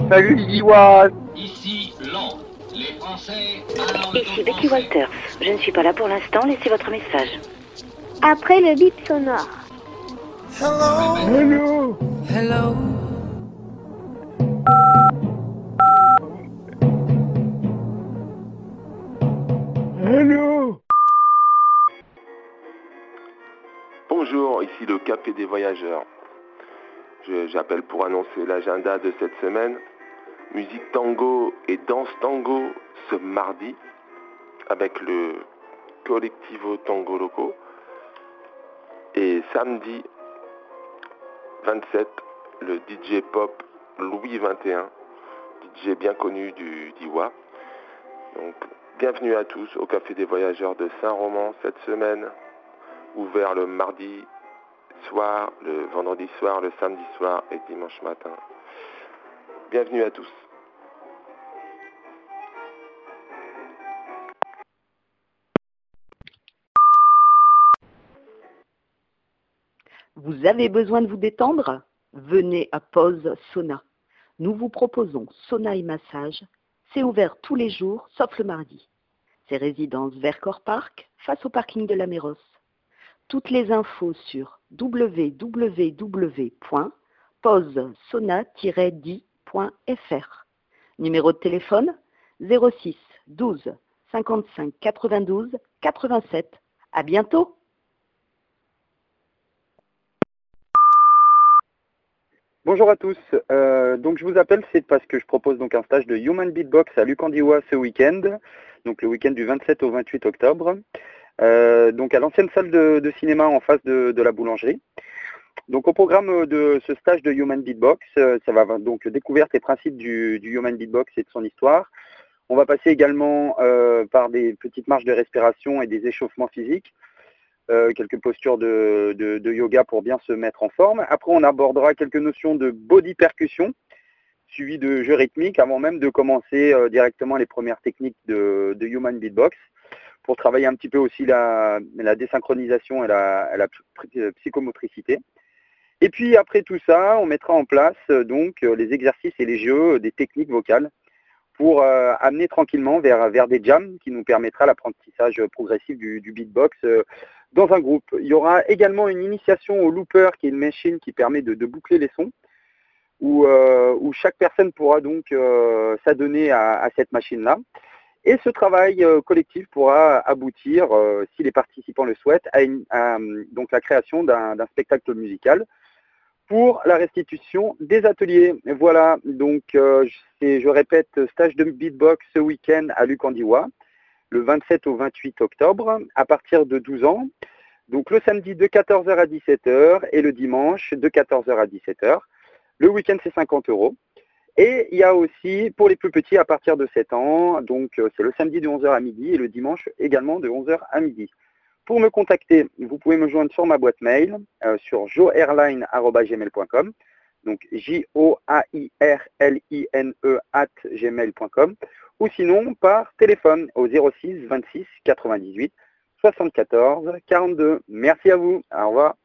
Salut Liwa. Ici Londres. Les Français parlent Ici au Becky français. Walters. Je ne suis pas là pour l'instant, laissez votre message. Après le bip sonore. Hello. Hello. Hello. Bonjour, ici le Café des Voyageurs. J'appelle pour annoncer l'agenda de cette semaine. Musique tango et danse tango ce mardi avec le Collectivo Tango Loco. Et samedi 27, le DJ pop Louis 21, DJ bien connu du d'Iwa. Donc bienvenue à tous au Café des Voyageurs de Saint-Roman cette semaine, ouvert le mardi soir, le vendredi soir, le samedi soir et dimanche matin. Bienvenue à tous. Vous avez besoin de vous détendre? Venez à Pause Sauna. Nous vous proposons sauna et massage. C'est ouvert tous les jours, sauf le mardi. C'est résidence Vercors Park, face au parking de la Méros. Toutes les infos sur www.pausesauna-di.fr. Numéro de téléphone 06 12 55 92 87. À bientôt. Bonjour à tous, donc je vous appelle, c'est parce que je propose donc un stage de Human Beatbox à Lucandiwa ce week-end, donc le week-end du 27 au 28 octobre, donc à l'ancienne salle de cinéma en face de la boulangerie. Donc au programme de ce stage de Human Beatbox, ça va donc découverte et principes du Human Beatbox et de son histoire. On va passer également par des petites marches de respiration et des échauffements physiques. Quelques postures de yoga pour bien se mettre en forme. Après, on abordera quelques notions de body percussion, suivi de jeux rythmiques, avant même de commencer directement les premières techniques de Human Beatbox, pour travailler un petit peu aussi la désynchronisation et la psychomotricité. Et puis après tout ça, on mettra en place donc les exercices et les jeux des techniques vocales pour amener tranquillement vers des jams qui nous permettra l'apprentissage progressif du beatbox dans un groupe. Il y aura également une initiation au looper, qui est une machine qui permet de boucler les sons, où chaque personne pourra donc s'adonner à cette machine-là. Et ce travail collectif pourra aboutir, si les participants le souhaitent, à donc la création d'un spectacle musical pour la restitution des ateliers. Voilà, donc je répète, stage de beatbox ce week-end à Lucandiwa, le 27 au 28 octobre, à partir de 12 ans. Donc le samedi de 14h à 17h et le dimanche de 14h à 17h. Le week-end, c'est 50 €. Et il y a aussi, pour les plus petits, à partir de 7 ans, donc c'est le samedi de 11h à midi et le dimanche également de 11h à midi. Pour me contacter, vous pouvez me joindre sur ma boîte mail, sur joairline@gmail.com, donc joairline@gmail.com, ou sinon par téléphone au 06 26 98 74 42. Merci à vous, au revoir.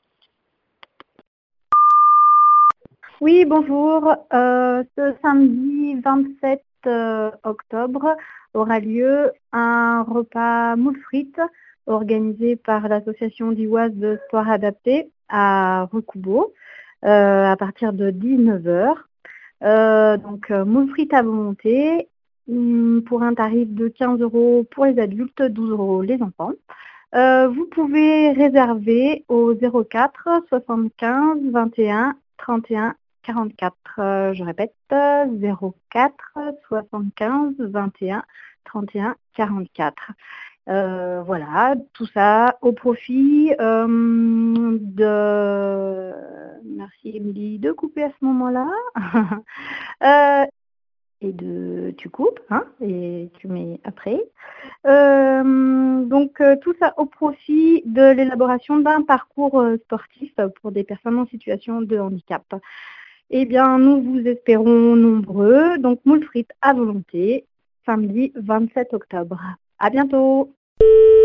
Oui, bonjour. Ce samedi 27 octobre aura lieu un repas moules frites organisé par l'association d'Iwas de sport adapté à Recoubeau à partir de 19h. Donc moules frites à volonté pour un tarif de 15 € pour les adultes, 12 € les enfants. Vous pouvez réserver au 04 75 21 31 44. Je répète, 04 75 21 31 44. Voilà, tout ça au profit de... Merci Émilie de couper à ce moment-là. Tu coupes, hein, et tu mets après. Donc tout ça au profit de l'élaboration d'un parcours sportif pour des personnes en situation de handicap. Eh bien, nous vous espérons nombreux. Donc moules frites à volonté, samedi 27 octobre. À bientôt.